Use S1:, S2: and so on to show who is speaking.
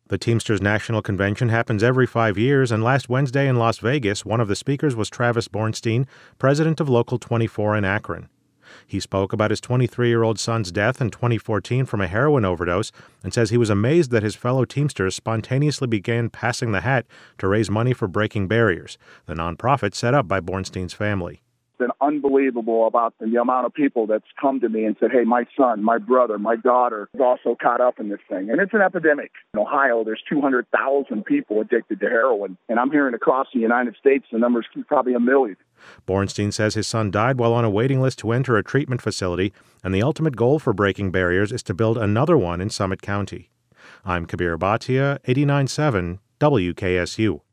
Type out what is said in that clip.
S1: The Teamsters National Convention happens every 5 years, and last Wednesday in Las Vegas, one of the speakers was Travis Bornstein, president of Local 24 in Akron. He spoke about his 23-year-old son's death in 2014 from a heroin overdose and says he was amazed that his fellow Teamsters spontaneously began passing the hat to raise money for Breaking Barriers, the nonprofit set up by Bornstein's family.
S2: Been unbelievable about the amount of people that's come to me and said, hey, my son, my brother, my daughter is also caught up in this thing. And it's an epidemic. In Ohio, there's 200,000 people addicted to heroin. And I'm hearing across the United States, the number's probably 1 million.
S1: Bornstein says his son died while on a waiting list to enter a treatment facility, and the ultimate goal for Breaking Barriers is to build another one in Summit County. I'm Kabir Bhatia, 89.7 WKSU.